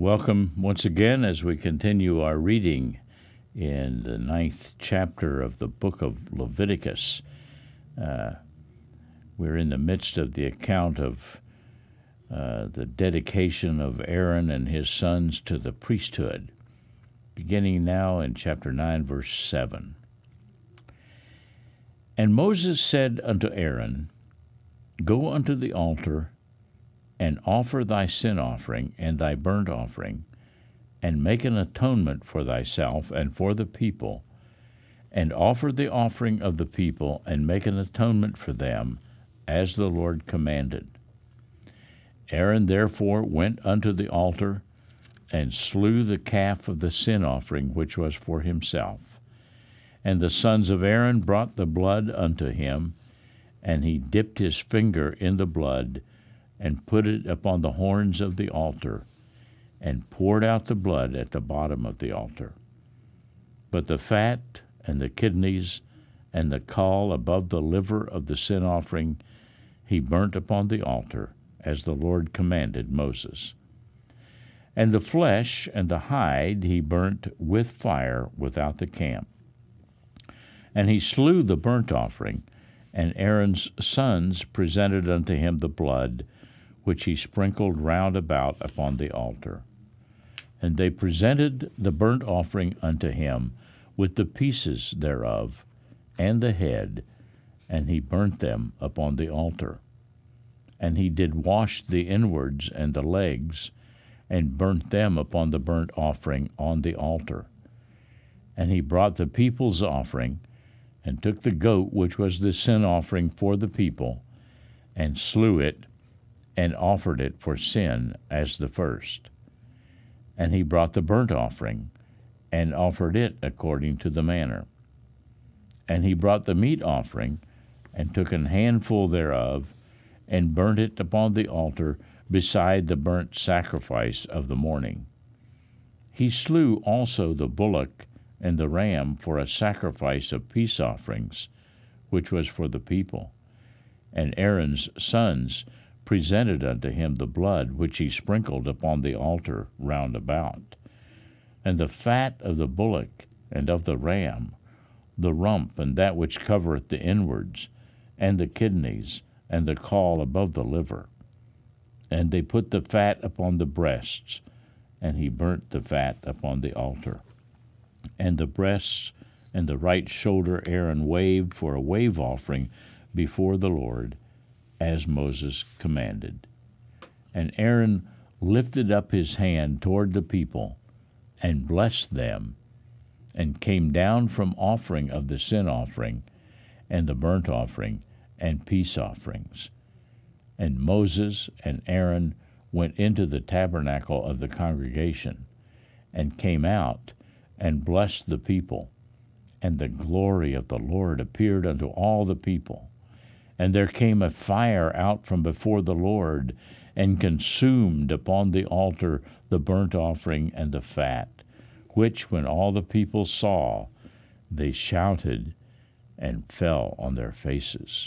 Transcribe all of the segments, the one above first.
Welcome once again as we continue our reading in the 9th chapter of the book of Leviticus. We're in the midst of the account of the dedication of Aaron and his sons to the priesthood, beginning now in chapter 9, verse 7. And Moses said unto Aaron, Go unto the altar, and offer thy sin offering and thy burnt offering, and make an atonement for thyself and for the people, and offer the offering of the people, and make an atonement for them, as the Lord commanded. Aaron therefore went unto the altar, and slew the calf of the sin offering which was for himself. And the sons of Aaron brought the blood unto him, and he dipped his finger in the blood, and put it upon the horns of the altar, and poured out the blood at the bottom of the altar. But the fat and the kidneys and the caul above the liver of the sin offering he burnt upon the altar, as the Lord commanded Moses. And the flesh and the hide he burnt with fire without the camp. And he slew the burnt offering, and Aaron's sons presented unto him the blood, which he sprinkled round about upon the altar. And they presented the burnt offering unto him with the pieces thereof, and the head, and he burnt them upon the altar. And he did wash the inwards and the legs, and burnt them upon the burnt offering on the altar. And he brought the people's offering, and took the goat which was the sin offering for the people, and slew it, and offered it for sin as the first. And he brought the burnt offering, and offered it according to the manner. And he brought the meat offering, and took an handful thereof, and burnt it upon the altar beside the burnt sacrifice of the morning. He slew also the bullock and the ram for a sacrifice of peace offerings, which was for the people. And Aaron's sons presented unto him the blood which he sprinkled upon the altar round about, and the fat of the bullock and of the ram, the rump and that which covereth the inwards, and the kidneys, and the caul above the liver. And they put the fat upon the breasts, and he burnt the fat upon the altar. And the breasts and the right shoulder Aaron waved for a wave offering before the Lord, as Moses commanded. And Aaron lifted up his hand toward the people, and blessed them, and came down from offering of the sin offering, and the burnt offering, and peace offerings. And Moses and Aaron went into the tabernacle of the congregation, and came out, and blessed the people. And the glory of the Lord appeared unto all the people. And there came a fire out from before the Lord, and consumed upon the altar the burnt offering and the fat, which when all the people saw, they shouted and fell on their faces.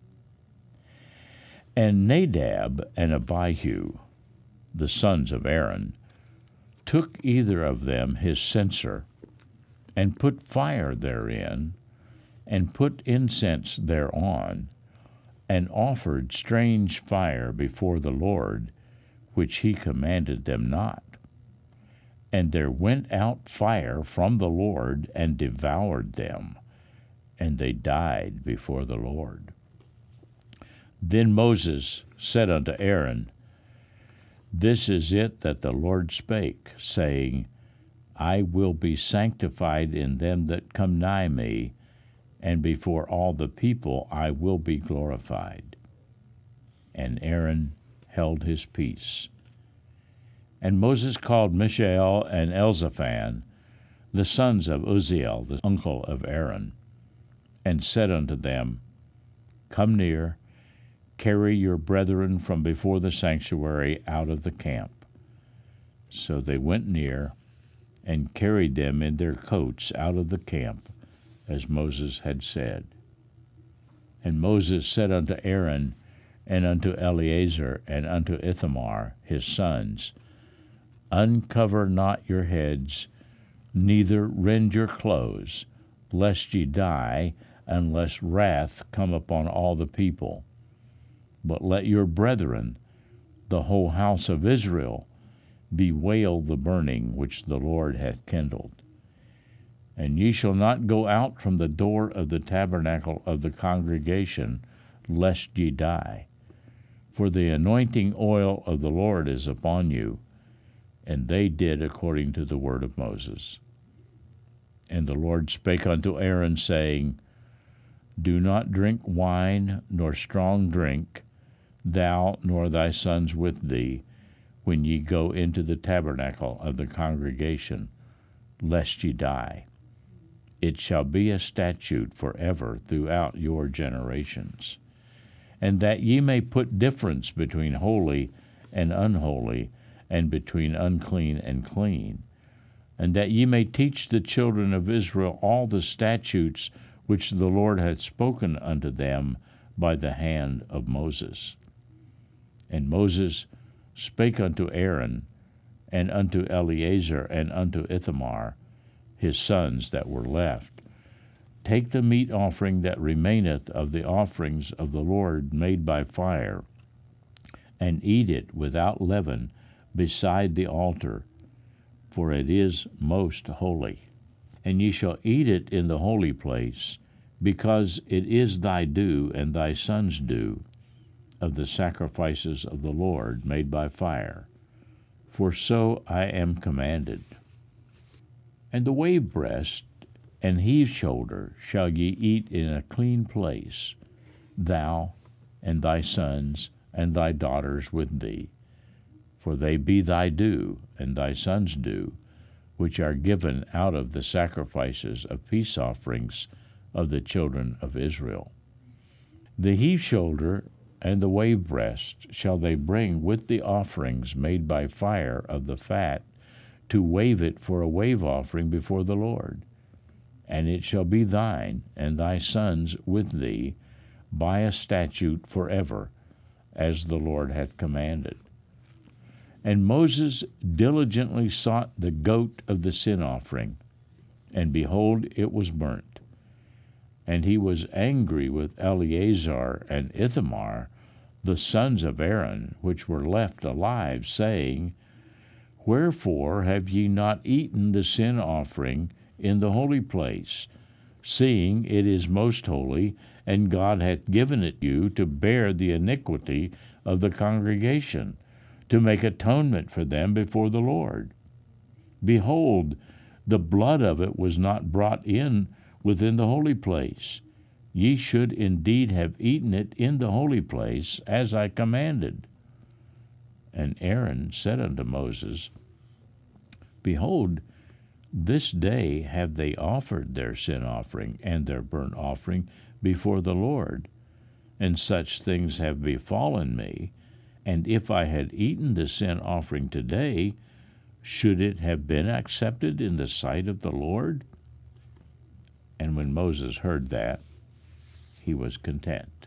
And Nadab and Abihu, the sons of Aaron, took either of them his censer, and put fire therein, and put incense thereon, and offered strange fire before the Lord, which he commanded them not. And there went out fire from the Lord, and devoured them, and they died before the Lord. Then Moses said unto Aaron, This is it that the Lord spake, saying, I will be sanctified in them that come nigh me, and before all the people I will be glorified. And Aaron held his peace. And Moses called Mishael and Elzaphan, the sons of Uzziel, the uncle of Aaron, and said unto them, Come near, carry your brethren from before the sanctuary out of the camp. So they went near, and carried them in their coats out of the camp, as Moses had said. And Moses said unto Aaron, and unto Eleazar, and unto Ithamar his sons, Uncover not your heads, neither rend your clothes, lest ye die, unless wrath come upon all the people. But let your brethren, the whole house of Israel, bewail the burning which the Lord hath kindled. And ye shall not go out from the door of the tabernacle of the congregation, lest ye die. For the anointing oil of the Lord is upon you. And they did according to the word of Moses. And the Lord spake unto Aaron, saying, Do not drink wine nor strong drink, thou nor thy sons with thee, when ye go into the tabernacle of the congregation, lest ye die. It shall be a statute forever throughout your generations. And that ye may put difference between holy and unholy, and between unclean and clean, and that ye may teach the children of Israel all the statutes which the Lord hath spoken unto them by the hand of Moses. And Moses spake unto Aaron, and unto Eleazar, and unto Ithamar, his sons that were left, Take the meat offering that remaineth of the offerings of the Lord made by fire, and eat it without leaven beside the altar, for it is most holy. And ye shall eat it in the holy place, because it is thy due and thy son's due of the sacrifices of the Lord made by fire, for so I am commanded. And the wave breast and heave shoulder shall ye eat in a clean place, thou and thy sons and thy daughters with thee, for they be thy due and thy sons' due, which are given out of the sacrifices of peace offerings of the children of Israel. The heave shoulder and the wave breast shall they bring with the offerings made by fire of the fat, to wave it for a wave offering before the Lord. And it shall be thine and thy sons with thee by a statute forever, as the Lord hath commanded. And Moses diligently sought the goat of the sin offering, and behold, it was burnt. And he was angry with Eleazar and Ithamar, the sons of Aaron, which were left alive, saying, Wherefore have ye not eaten the sin offering in the holy place, seeing it is most holy, and God hath given it you to bear the iniquity of the congregation, to make atonement for them before the Lord? Behold, the blood of it was not brought in within the holy place. Ye should indeed have eaten it in the holy place, as I commanded. And Aaron said unto Moses, Behold, this day have they offered their sin offering and their burnt offering before the Lord, and such things have befallen me. And if I had eaten the sin offering today, should it have been accepted in the sight of the Lord? And when Moses heard that, he was content.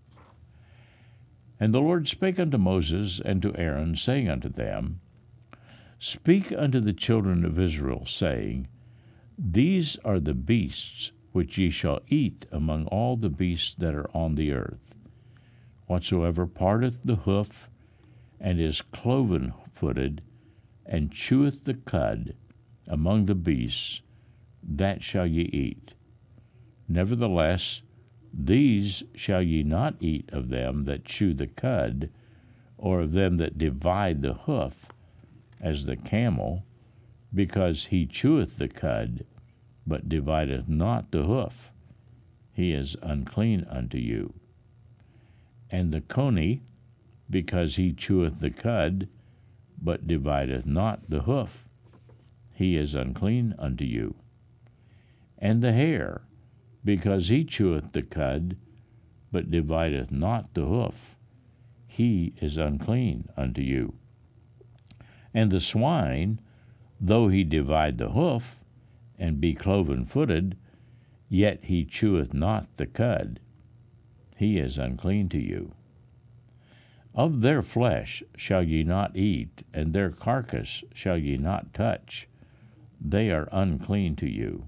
And the Lord spake unto Moses and to Aaron, saying unto them, Speak unto the children of Israel, saying, These are the beasts which ye shall eat among all the beasts that are on the earth. Whatsoever parteth the hoof, and is cloven-footed, and cheweth the cud among the beasts, that shall ye eat. Nevertheless, these shall ye not eat of them that chew the cud, or of them that divide the hoof, as the camel, because he cheweth the cud, but divideth not the hoof. He is unclean unto you. And the coney, because he cheweth the cud, but divideth not the hoof. He is unclean unto you. And the hare, because he cheweth the cud, but divideth not the hoof. He is unclean unto you. And the swine, though he divide the hoof, and be cloven-footed, yet he cheweth not the cud. He is unclean to you. Of their flesh shall ye not eat, and their carcass shall ye not touch. They are unclean to you.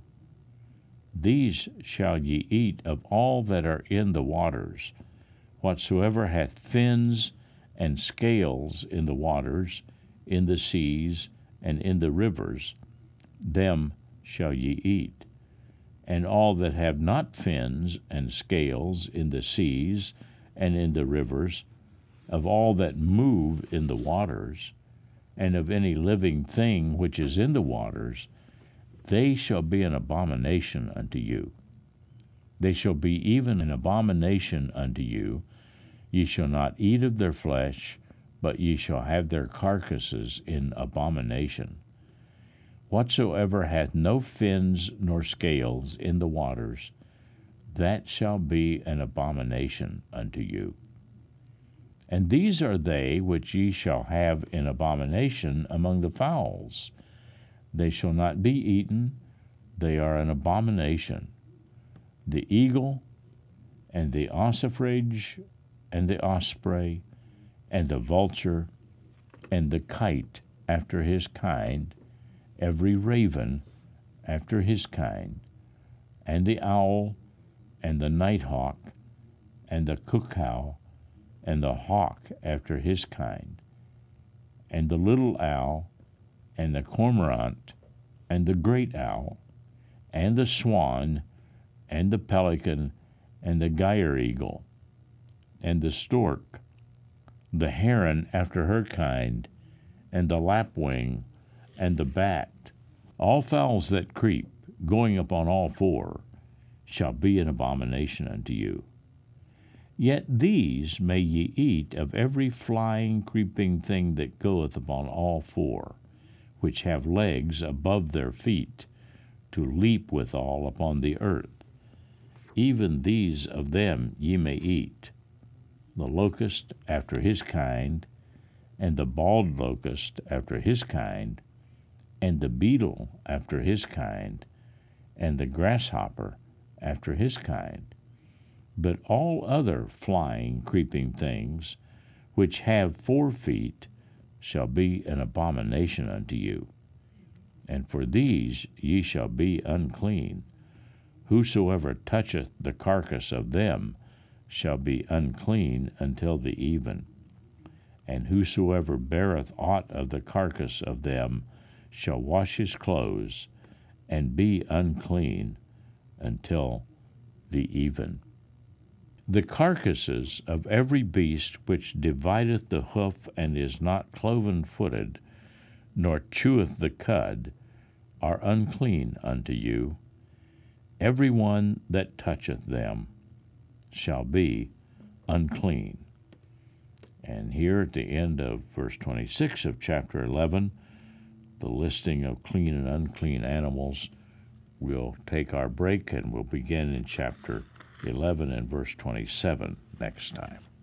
These shall ye eat of all that are in the waters. Whatsoever hath fins and scales in the waters, in the seas, and in the rivers, them shall ye eat. And all that have not fins and scales in the seas and in the rivers, of all that move in the waters, and of any living thing which is in the waters, they shall be an abomination unto you. They shall be even an abomination unto you. Ye shall not eat of their flesh, but ye shall have their carcasses in abomination. Whatsoever hath no fins nor scales in the waters, that shall be an abomination unto you. And these are they which ye shall have in abomination among the fowls. They shall not be eaten, they are an abomination. The eagle, and the ossifrage, and the osprey, and the vulture, and the kite after his kind, every raven after his kind, and the owl, and the nighthawk, and the cuckoo, and the hawk after his kind, and the little owl, and the cormorant, and the great owl, and the swan, and the pelican, and the gyre eagle, and the stork, the heron after her kind, and the lapwing, and the bat, all fowls that creep, going upon all four, shall be an abomination unto you. Yet these may ye eat of every flying, creeping thing that goeth upon all four, which have legs above their feet, to leap withal upon the earth. Even these of them ye may eat, the locust after his kind, and the bald locust after his kind, and the beetle after his kind, and the grasshopper after his kind. But all other flying, creeping things, which have 4 feet, shall be an abomination unto you. And for these ye shall be unclean. Whosoever toucheth the carcass of them shall be unclean until the even. And whosoever beareth aught of the carcass of them shall wash his clothes, and be unclean until the even. The carcasses of every beast which divideth the hoof and is not cloven-footed, nor cheweth the cud, are unclean unto you. Every one that toucheth them shall be unclean. And here at the end of verse 26 of chapter 11, the listing of clean and unclean animals, we'll take our break and we'll begin in chapter 11 and verse 27 next time.